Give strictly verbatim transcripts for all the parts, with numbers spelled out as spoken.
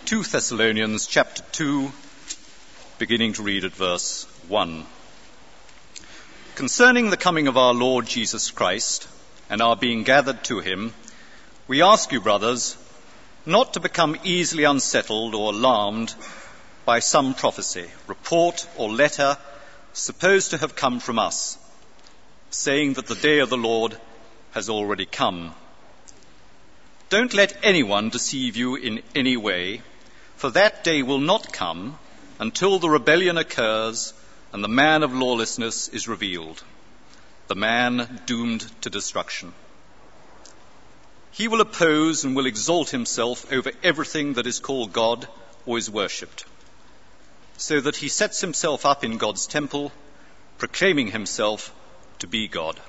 Second Thessalonians chapter two, beginning to read at verse one. Concerning the coming of our Lord Jesus Christ and our being gathered to him, we ask you, brothers, not to become easily unsettled or alarmed by some prophecy, report, or letter supposed to have come from us, saying that the day of the Lord has already come. Don't let anyone deceive you in any way, for that day will not come until the rebellion occurs and the man of lawlessness is revealed, the man doomed to destruction. He will oppose and will exalt himself over everything that is called God or is worshipped, so that he sets himself up in God's temple, proclaiming himself to be God.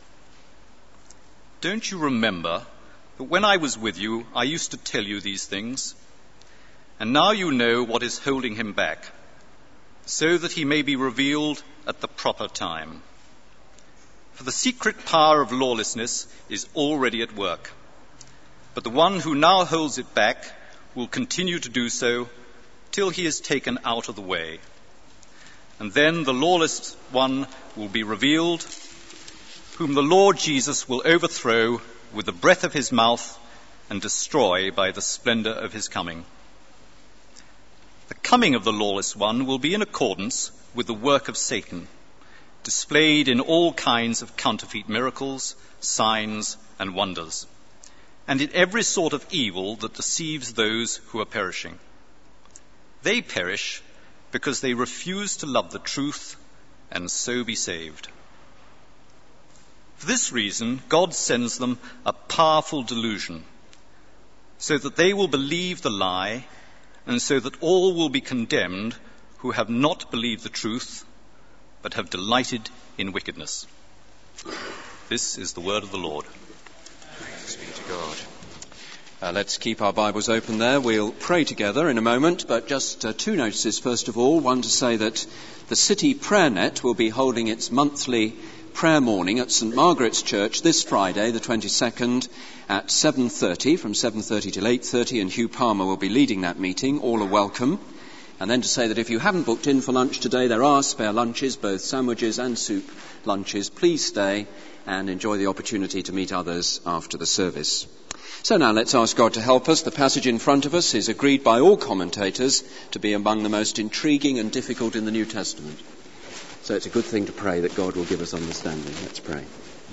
Don't you remember that when I was with you, I used to tell you these things? And now you know what is holding him back, so that he may be revealed at the proper time. For the secret power of lawlessness is already at work, but the one who now holds it back will continue to do so till he is taken out of the way. And then the lawless one will be revealed, whom the Lord Jesus will overthrow with the breath of his mouth and destroy by the splendor of his coming. The coming of the lawless one will be in accordance with the work of Satan, displayed in all kinds of counterfeit miracles, signs, and wonders, and in every sort of evil that deceives those who are perishing. They perish because they refuse to love the truth and so be saved. For this reason, God sends them a powerful delusion, so that they will believe the lie, and so that all will be condemned who have not believed the truth, but have delighted in wickedness. This is the word of the Lord. Thanks be to God. Uh, let's keep our Bibles open there. We'll pray together in a moment, but just uh, two notices first of all. One to say that the City Prayer Net will be holding its monthly prayer morning at St Margaret's Church this Friday, the twenty-second, at seven thirty, from seven thirty till eight thirty, and Hugh Palmer will be leading that meeting. All are welcome. And then to say that if you haven't booked in for lunch today, there are spare lunches, both sandwiches and soup lunches. Please stay and enjoy the opportunity to meet others after the service. So now let's ask God to help us. The passage in front of us is agreed by all commentators to be among the most intriguing and difficult in the New Testament. So it's a good thing to pray that God will give us understanding. Let's pray.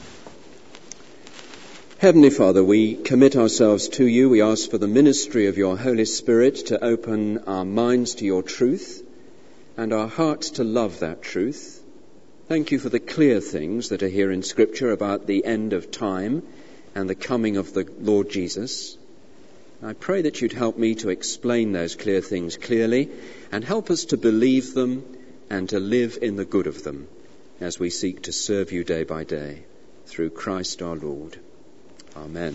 Heavenly Father, we commit ourselves to you. We ask for the ministry of your Holy Spirit to open our minds to your truth and our hearts to love that truth. Thank you for the clear things that are here in Scripture about the end of time and the coming of the Lord Jesus. I pray that you'd help me to explain those clear things clearly and help us to believe them and to live in the good of them as we seek to serve you day by day through Christ our Lord. Amen.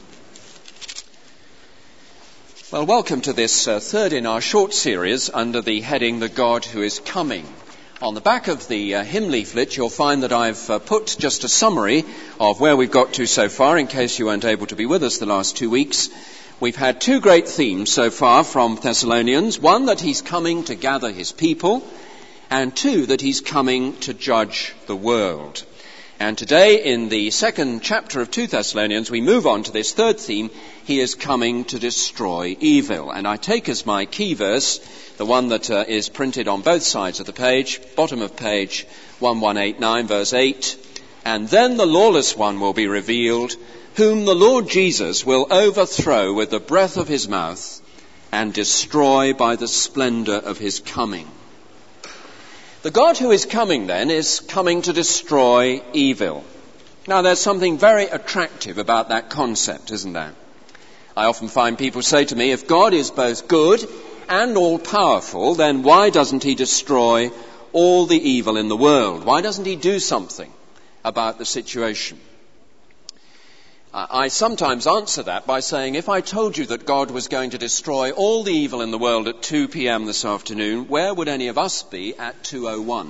Well, welcome to this uh, third in our short series under the heading The God Who Is Coming. On the back of the uh, hymn leaflet, you'll find that I've uh, put just a summary of where we've got to so far, in case you weren't able to be with us the last two weeks. We've had two great themes so far from Thessalonians. One, that he's coming to gather his people, and two, that he's coming to judge the world. And today, in the second chapter of Second Thessalonians, we move on to this third theme: he is coming to destroy evil. And I take as my key verse the one that uh, is printed on both sides of the page, bottom of page eleven eighty-nine, verse eight. And then the lawless one will be revealed, whom the Lord Jesus will overthrow with the breath of his mouth and destroy by the splendor of his coming. The God who is coming, then, is coming to destroy evil. Now, there's something very attractive about that concept, isn't there? I often find people say to me, if God is both good and all-powerful, then why doesn't he destroy all the evil in the world? Why doesn't he do something about the situation? I sometimes answer that by saying, if I told you that God was going to destroy all the evil in the world at two p.m. this afternoon, where would any of us be at two oh one?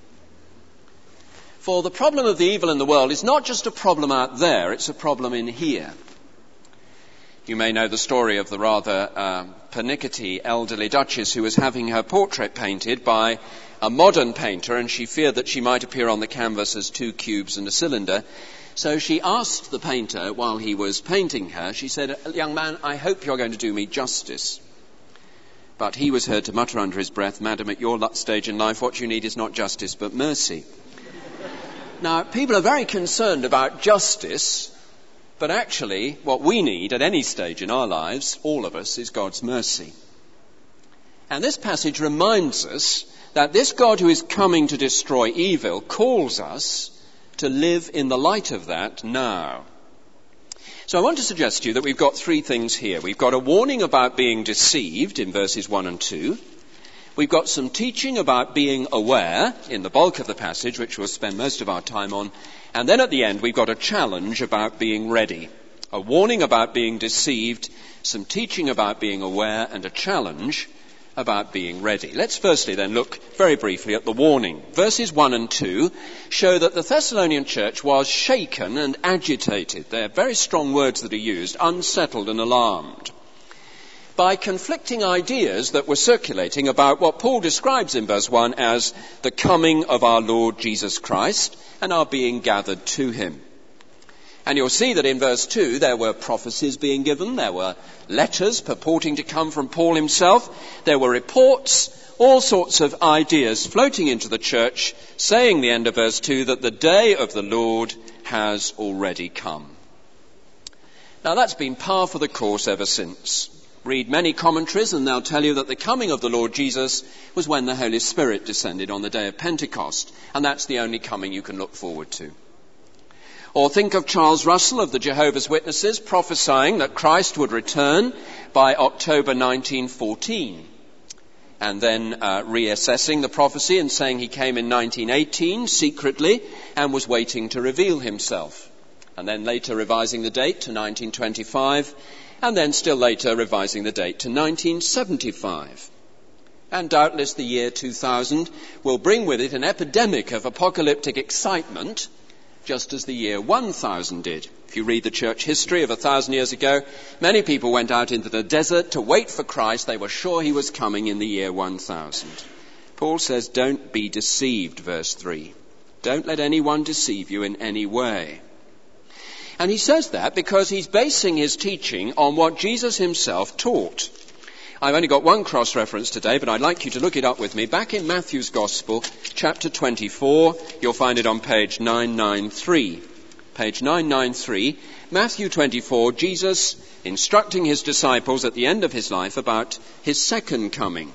For the problem of the evil in the world is not just a problem out there, it's a problem in here. You may know the story of the rather uh, pernickety elderly duchess who was having her portrait painted by a modern painter, and she feared that she might appear on the canvas as two cubes and a cylinder. So she asked the painter while he was painting her, she said, "Young man, I hope you're going to do me justice." But he was heard to mutter under his breath, "Madam, at your stage in life, what you need is not justice, but mercy." Now, people are very concerned about justice, but actually what we need at any stage in our lives, all of us, is God's mercy. And this passage reminds us that this God who is coming to destroy evil calls us to live in the light of that now. So I want to suggest to you that we've got three things here. We've got a warning about being deceived in verses one and two. We've got some teaching about being aware in the bulk of the passage, which we'll spend most of our time on. And then at the end, we've got a challenge about being ready. A warning about being deceived, some teaching about being aware, and a challenge about being ready. Let's firstly then look very briefly at the warning. Verses one and two show that the Thessalonian church was shaken and agitated. They're very strong words that are used, unsettled and alarmed, by conflicting ideas that were circulating about what Paul describes in verse one as the coming of our Lord Jesus Christ and our being gathered to him. And you'll see that in verse two there were prophecies being given, there were letters purporting to come from Paul himself, there were reports, all sorts of ideas floating into the church, saying, the end of verse two, that the day of the Lord has already come. Now that's been par for the course ever since. Read many commentaries and they'll tell you that the coming of the Lord Jesus was when the Holy Spirit descended on the day of Pentecost, and that's the only coming you can look forward to. Or think of Charles Russell of the Jehovah's Witnesses prophesying that Christ would return by October nineteen fourteen, and then uh, reassessing the prophecy and saying he came in nineteen eighteen secretly and was waiting to reveal himself, and then later revising the date to nineteen twenty-five, and then still later revising the date to nineteen seventy-five. And doubtless the year two thousand will bring with it an epidemic of apocalyptic excitement, just as the year one thousand did. If you read the church history of a thousand years ago, many people went out into the desert to wait for Christ. They were sure he was coming in the year one thousand. Paul says, don't be deceived, verse three. Don't let anyone deceive you in any way. And he says that because he's basing his teaching on what Jesus himself taught. I've only got one cross-reference today, but I'd like you to look it up with me. Back in Matthew's Gospel, chapter twenty-four, you'll find it on page nine ninety-three. Page nine ninety-three, Matthew twenty-four, Jesus instructing his disciples at the end of his life about his second coming.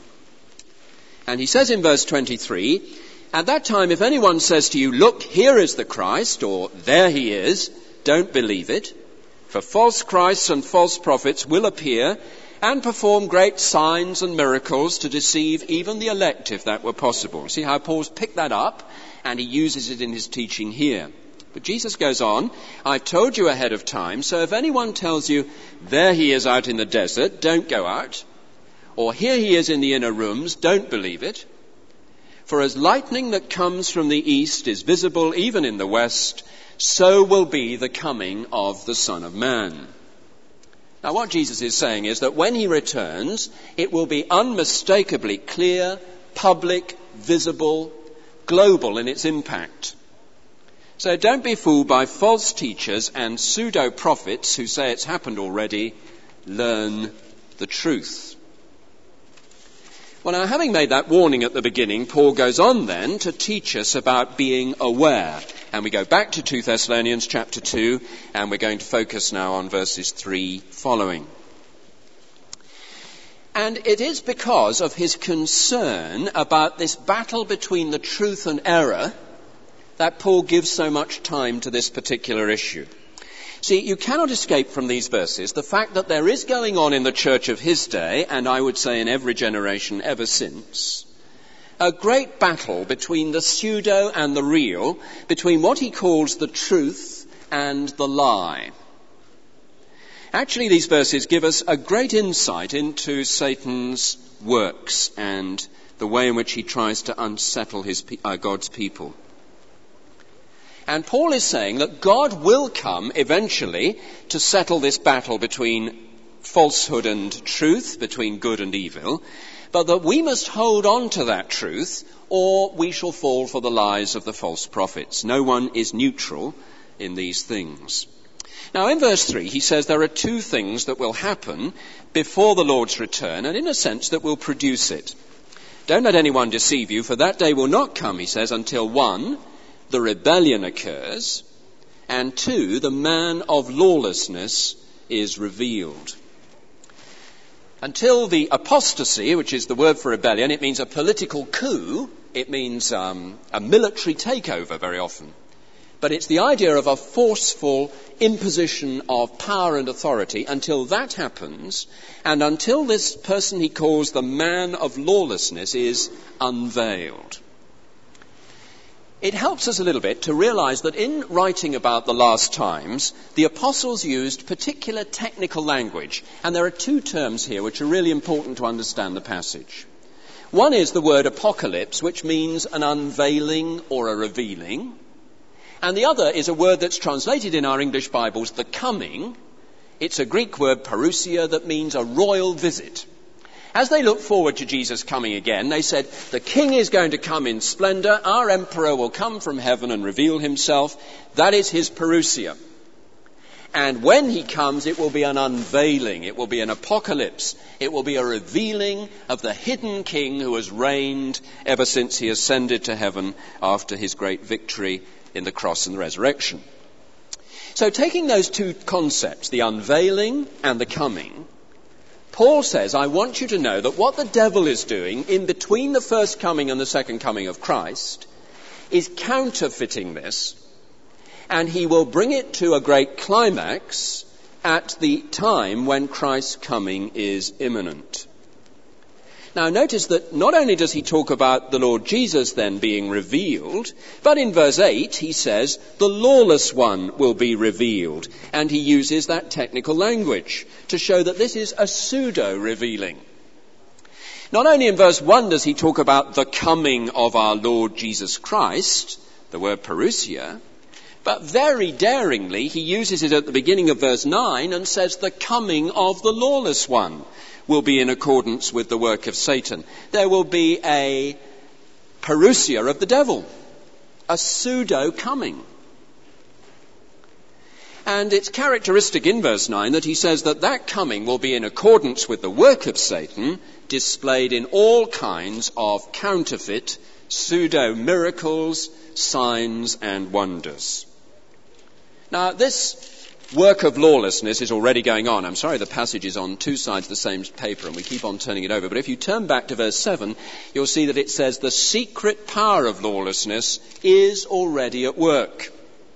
And he says in verse twenty-three, at that time, if anyone says to you, look, here is the Christ, or there he is, don't believe it. For false Christs and false prophets will appear and perform great signs and miracles to deceive even the elect, if that were possible. See how Paul's picked that up, and he uses it in his teaching here. But Jesus goes on, I've told you ahead of time, so if anyone tells you, there he is out in the desert, don't go out. Or here he is in the inner rooms, don't believe it. For as lightning that comes from the east is visible even in the west, so will be the coming of the Son of Man. Now what Jesus is saying is that when he returns, it will be unmistakably clear, public, visible, global in its impact. So don't be fooled by false teachers and pseudo-prophets who say it's happened already. Learn the truth. Well, now, having made that warning at the beginning, Paul goes on then to teach us about being aware. And we go back to two Thessalonians chapter two, and we're going to focus now on verses three following. And it is because of his concern about this battle between the truth and error that Paul gives so much time to this particular issue. See, you cannot escape from these verses the fact that there is going on in the church of his day, and I would say in every generation ever since, a great battle between the pseudo and the real, between what he calls the truth and the lie. Actually, these verses give us a great insight into Satan's works and the way in which he tries to unsettle his, uh, God's people. And Paul is saying that God will come eventually to settle this battle between falsehood and truth, between good and evil, but that we must hold on to that truth or we shall fall for the lies of the false prophets. No one is neutral in these things. Now in verse three he says there are two things that will happen before the Lord's return, and in a sense that will produce it. Don't let anyone deceive you, for that day will not come, he says, until one, the rebellion occurs, and two, the man of lawlessness is revealed. Until the apostasy, which is the word for rebellion, it means a political coup, it means um, a military takeover very often. But it's the idea of a forceful imposition of power and authority. Until that happens, and until this person he calls the man of lawlessness is unveiled. It helps us a little bit to realize that in writing about the last times, the apostles used particular technical language. And there are two terms here which are really important to understand the passage. One is the word apocalypse, which means an unveiling or a revealing. And the other is a word that's translated in our English Bibles, the coming. It's a Greek word, parousia, that means a royal visit. As they look forward to Jesus coming again, they said, the king is going to come in splendor. Our emperor will come from heaven and reveal himself. That is his parousia. And when he comes, it will be an unveiling. It will be an apocalypse. It will be a revealing of the hidden king who has reigned ever since he ascended to heaven after his great victory in the cross and the resurrection. So taking those two concepts, the unveiling and the coming, Paul says, I want you to know that what the devil is doing in between the first coming and the second coming of Christ is counterfeiting this, and he will bring it to a great climax at the time when Christ's coming is imminent. Now notice that not only does he talk about the Lord Jesus then being revealed, but in verse eight he says the lawless one will be revealed. And he uses that technical language to show that this is a pseudo-revealing. Not only in verse one does he talk about the coming of our Lord Jesus Christ, the word parousia, but very daringly he uses it at the beginning of verse nine and says the coming of the lawless one will be in accordance with the work of Satan. There will be a parousia of the devil, a pseudo-coming. And it's characteristic in verse nine that he says that that coming will be in accordance with the work of Satan, displayed in all kinds of counterfeit, pseudo-miracles, signs and wonders. Now, this work of lawlessness is already going on. I'm sorry the passage is on two sides of the same paper and we keep on turning it over. But if you turn back to verse seven, you'll see that it says the secret power of lawlessness is already at work.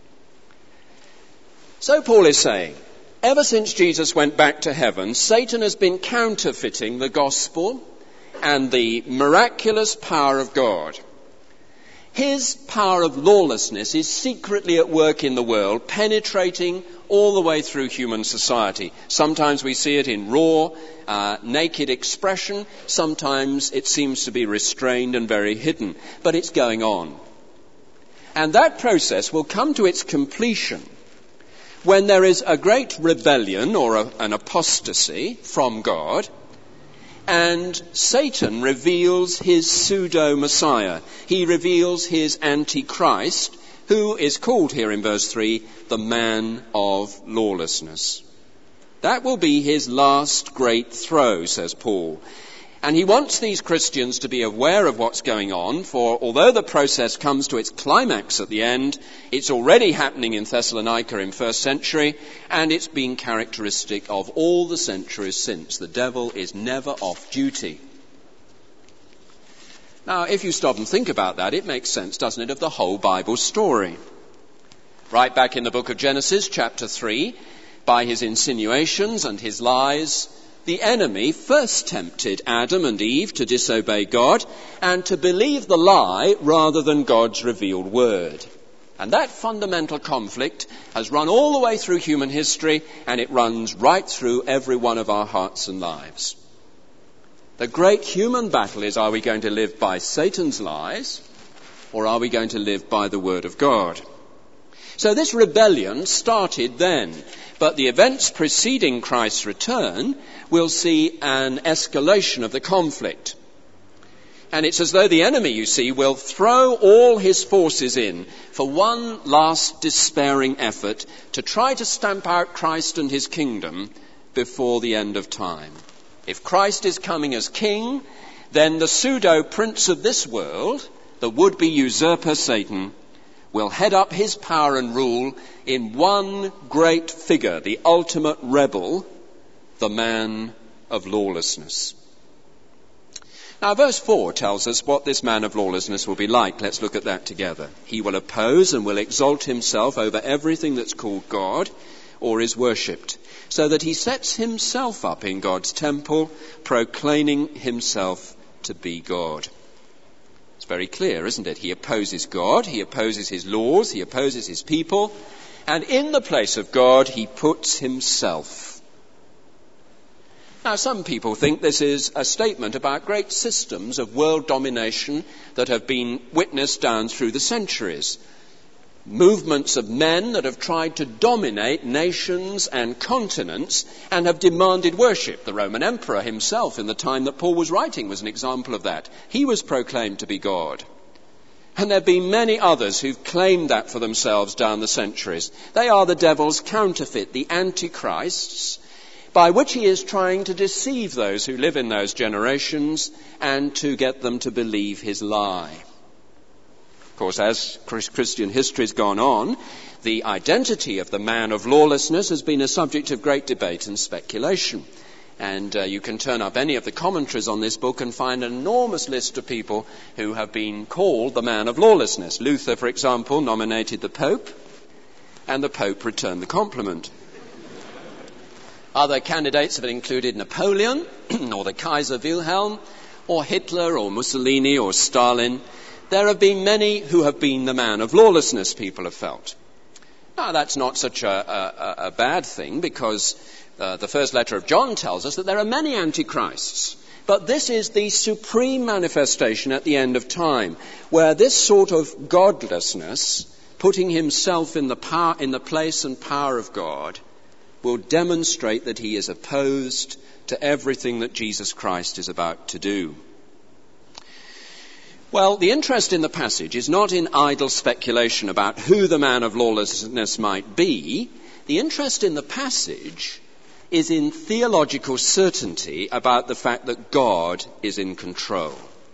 So Paul is saying, ever since Jesus went back to heaven, Satan has been counterfeiting the gospel and the miraculous power of God. His power of lawlessness is secretly at work in the world, penetrating all the way through human society. Sometimes we see it in raw, uh, naked expression. Sometimes it seems to be restrained and very hidden. But it's going on. And that process will come to its completion when there is a great rebellion or a, an apostasy from God, and Satan reveals his pseudo-Messiah. He reveals his Antichrist, who is called here in verse three, the man of lawlessness. That will be his last great throw, says Paul. And he wants these Christians to be aware of what's going on, for although the process comes to its climax at the end, it's already happening in Thessalonica in first century, and it's been characteristic of all the centuries since. The devil is never off duty. Now, if you stop and think about that, it makes sense, doesn't it, of the whole Bible story. Right back in the book of Genesis, chapter three, by his insinuations and his lies, the enemy first tempted Adam and Eve to disobey God and to believe the lie rather than God's revealed word. And that fundamental conflict has run all the way through human history, and it runs right through every one of our hearts and lives. The great human battle is, are we going to live by Satan's lies, or are we going to live by the word of God? So this rebellion started then, but the events preceding Christ's return will see an escalation of the conflict. And it's as though the enemy, you see, will throw all his forces in for one last despairing effort to try to stamp out Christ and his kingdom before the end of time. If Christ is coming as king, then the pseudo-prince of this world, the would-be usurper Satan, will head up his power and rule in one great figure, the ultimate rebel, the man of lawlessness. Now, verse four tells us what this man of lawlessness will be like. Let's look at that together. He will oppose and will exalt himself over everything that's called God or is worshipped, so that he sets himself up in God's temple, proclaiming himself to be God. It's very clear, isn't it? He opposes God, he opposes his laws, he opposes his people, and in the place of God, he puts himself. Now, some people think this is a statement about great systems of world domination that have been witnessed down through the centuries. Movements of men that have tried to dominate nations and continents and have demanded worship. The Roman emperor himself, in the time that Paul was writing, was an example of that. He was proclaimed to be God. And there have been many others who've claimed that for themselves down the centuries. They are the devil's counterfeit, the antichrists, by which he is trying to deceive those who live in those generations and to get them to believe his lie. Of course, as Christian history has gone on, the identity of the man of lawlessness has been a subject of great debate and speculation. And uh, you can turn up any of the commentaries on this book and find an enormous list of people who have been called the man of lawlessness. Luther, for example, nominated the Pope, and the Pope returned the compliment. Other candidates have included Napoleon, or the Kaiser Wilhelm, or Hitler, or Mussolini, or Stalin. There have been many who have been the man of lawlessness, people have felt. Now, that's not such a, a, a bad thing, because uh, the first letter of John tells us that there are many antichrists. But this is the supreme manifestation at the end of time, where this sort of godlessness, putting himself in the power, in the place and power of God, will demonstrate that he is opposed to everything that Jesus Christ is about to do. Well, the interest in the passage is not in idle speculation about who the man of lawlessness might be. The interest in the passage is in theological certainty about the fact that God is in control.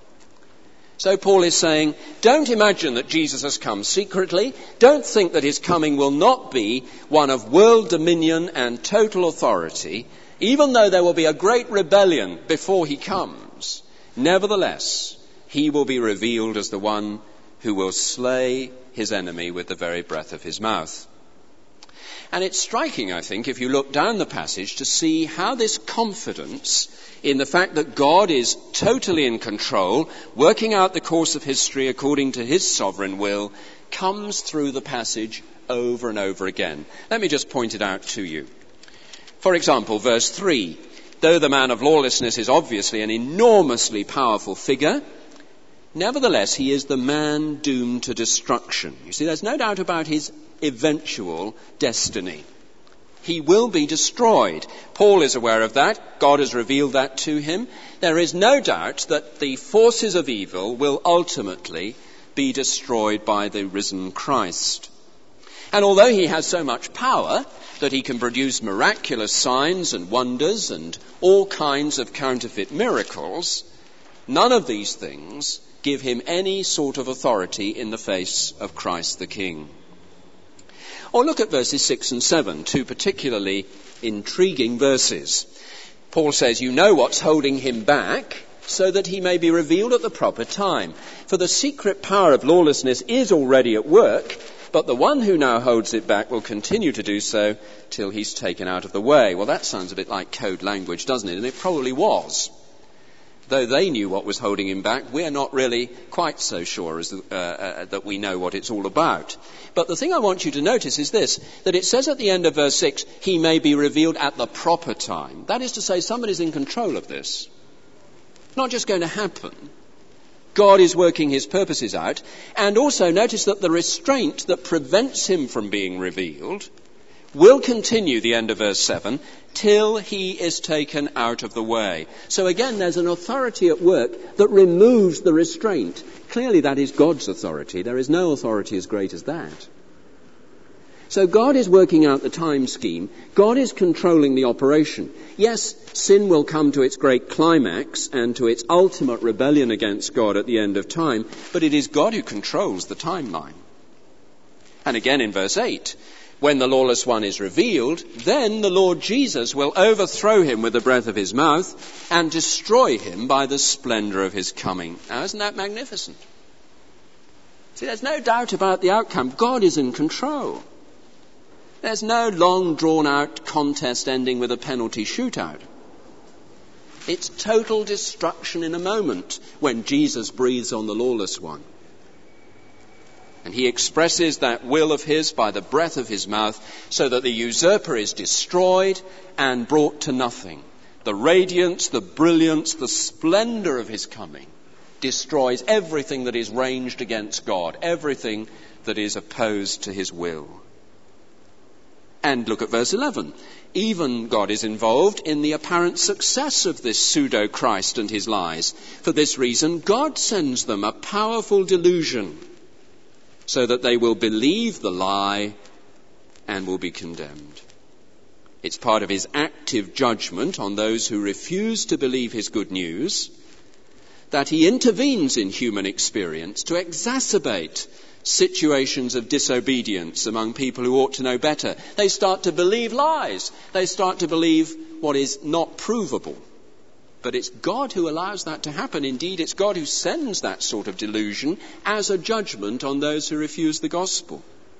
So Paul is saying, don't imagine that Jesus has come secretly. Don't think that his coming will not be one of world dominion and total authority, even though there will be a great rebellion before he comes. Nevertheless, he will be revealed as the one who will slay his enemy with the very breath of his mouth. And it's striking, I think, if you look down the passage to see how this confidence in the fact that God is totally in control, working out the course of history according to his sovereign will, comes through the passage over and over again. Let me just point it out to you. For example, verse three, though the man of lawlessness is obviously an enormously powerful figure, nevertheless he is the man doomed to destruction. You see, there's no doubt about his eventual destiny. He will be destroyed. Paul is aware of that. God has revealed that to him. There is no doubt that the forces of evil will ultimately be destroyed by the risen Christ. And although he has so much power that he can produce miraculous signs and wonders and all kinds of counterfeit miracles, none of these things give him any sort of authority in the face of Christ the King. Or look at verses six and seven, two particularly intriguing verses. Paul says, you know what's holding him back, so that he may be revealed at the proper time. For the secret power of lawlessness is already at work, but the one who now holds it back will continue to do so till he's taken out of the way. Well, that sounds a bit like code language, doesn't it? And it probably was. Though they knew what was holding him back, we're not really quite so sure as, uh, uh, that we know what it's all about. But the thing I want you to notice is this, that it says at the end of verse six, he may be revealed at the proper time. That is to say, somebody's in control of this. Not just going to happen. God is working his purposes out. And also notice that the restraint that prevents him from being revealed will continue, the end of verse seven, till he is taken out of the way. So again, there's an authority at work that removes the restraint. Clearly that is God's authority. There is no authority as great as that. So God is working out the time scheme. God is controlling the operation. Yes, sin will come to its great climax and to its ultimate rebellion against God at the end of time, but it is God who controls the timeline. And again in verse eight, when the lawless one is revealed, then the Lord Jesus will overthrow him with the breath of his mouth and destroy him by the splendor of his coming. Now, isn't that magnificent? See, there's no doubt about the outcome. God is in control. There's no long drawn-out contest ending with a penalty shootout. It's total destruction in a moment when Jesus breathes on the lawless one. And he expresses that will of his by the breath of his mouth so that the usurper is destroyed and brought to nothing. The radiance, the brilliance, the splendor of his coming destroys everything that is ranged against God, everything that is opposed to his will. And look at verse eleven. Even God is involved in the apparent success of this pseudo-Christ and his lies. For this reason, God sends them a powerful delusion so that they will believe the lie and will be condemned. It's part of his active judgment on those who refuse to believe his good news that he intervenes in human experience to exacerbate situations of disobedience among people who ought to know better. They start to believe lies. They start to believe what is not provable. But it's God who allows that to happen. Indeed, it's God who sends that sort of delusion as a judgment on those who refuse the gospel.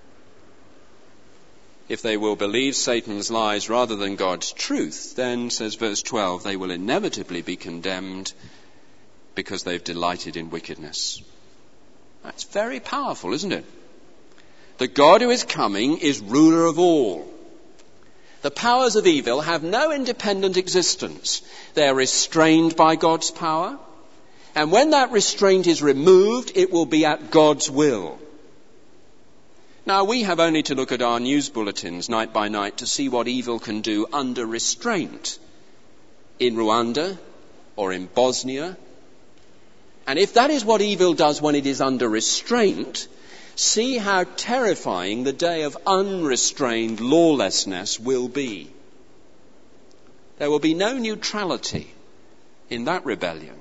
If they will believe Satan's lies rather than God's truth, then, says verse twelve, they will inevitably be condemned because they've delighted in wickedness. That's very powerful, isn't it? The God who is coming is ruler of all. The powers of evil have no independent existence. They're restrained by God's power. And when that restraint is removed, it will be at God's will. Now, we have only to look at our news bulletins night by night to see what evil can do under restraint in Rwanda or in Bosnia. And if that is what evil does when it is under restraint, see how terrifying the day of unrestrained lawlessness will be. There will be no neutrality in that rebellion.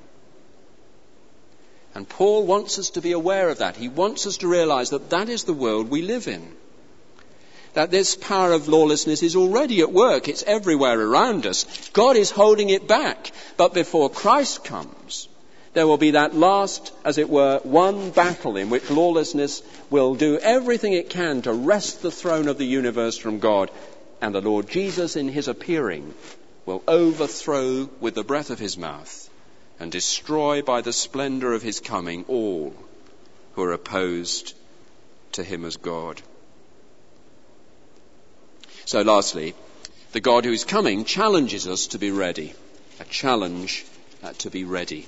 And Paul wants us to be aware of that. He wants us to realize that that is the world we live in. That this power of lawlessness is already at work. It's everywhere around us. God is holding it back. But before Christ comes, there will be that last, as it were, one battle in which lawlessness will do everything it can to wrest the throne of the universe from God. And the Lord Jesus, in his appearing, will overthrow with the breath of his mouth and destroy by the splendor of his coming all who are opposed to him as God. So lastly, the God who is coming challenges us to be ready. A challenge uh, to be ready.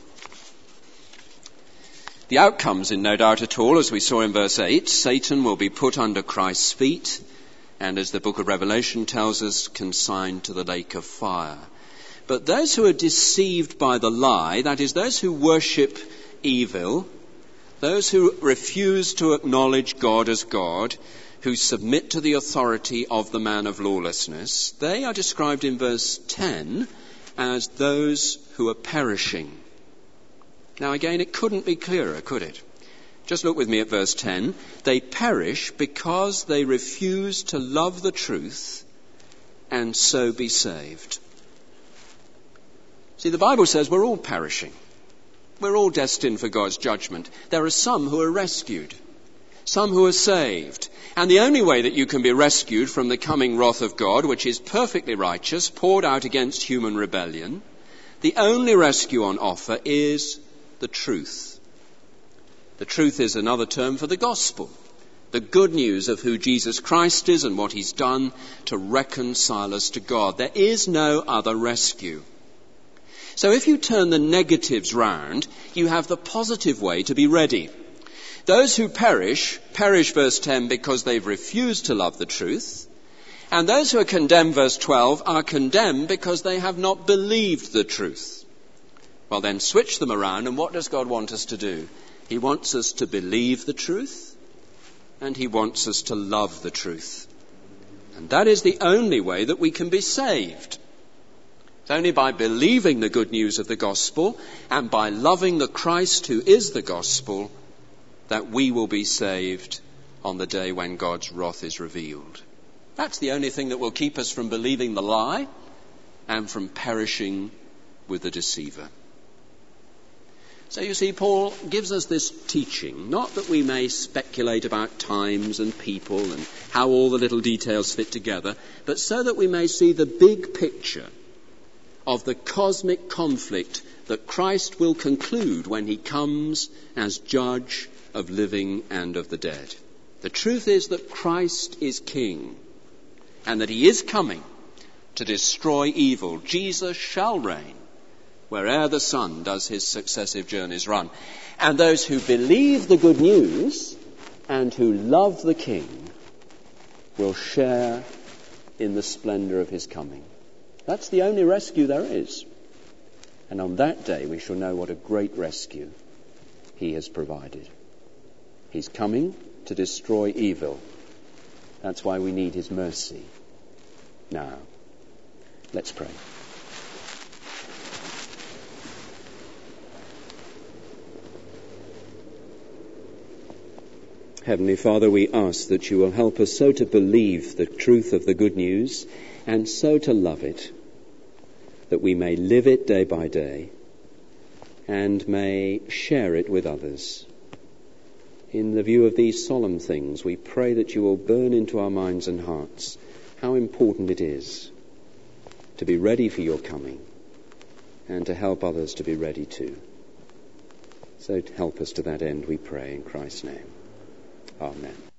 The outcomes, in no doubt at all, as we saw in verse eight, Satan will be put under Christ's feet and, as the book of Revelation tells us, consigned to the lake of fire. But those who are deceived by the lie, that is, those who worship evil, those who refuse to acknowledge God as God, who submit to the authority of the man of lawlessness, they are described in verse ten as those who are perishing. Now again, it couldn't be clearer, could it? Just look with me at verse ten. They perish because they refuse to love the truth and so be saved. See, the Bible says we're all perishing. We're all destined for God's judgment. There are some who are rescued, some who are saved. And the only way that you can be rescued from the coming wrath of God, which is perfectly righteous, poured out against human rebellion, the only rescue on offer is the truth. The truth is another term for the gospel, the good news of who Jesus Christ is and what he's done to reconcile us to God. There is no other rescue. So if you turn the negatives round, you have the positive way to be ready. Those who perish, perish, verse ten, because they've refused to love the truth. And those who are condemned, verse twelve, are condemned because they have not believed the truth. Well, then switch them around, and what does God want us to do? He wants us to believe the truth, and he wants us to love the truth. And that is the only way that we can be saved. It's only by believing the good news of the gospel and by loving the Christ who is the gospel that we will be saved on the day when God's wrath is revealed. That's the only thing that will keep us from believing the lie and from perishing with the deceiver. So you see, Paul gives us this teaching, not that we may speculate about times and people and how all the little details fit together, but so that we may see the big picture of the cosmic conflict that Christ will conclude when he comes as judge of living and of the dead. The truth is that Christ is king and that he is coming to destroy evil. Jesus shall reign where'er the sun does his successive journeys run. And those who believe the good news and who love the king will share in the splendor of his coming. That's the only rescue there is. And on that day we shall know what a great rescue he has provided. He's coming to destroy evil. That's why we need his mercy. Now, let's pray. Heavenly Father, we ask that you will help us so to believe the truth of the good news and so to love it, that we may live it day by day and may share it with others. In the view of these solemn things, we pray that you will burn into our minds and hearts how important it is to be ready for your coming and to help others to be ready too. So help us to that end, we pray in Christ's name. Amen.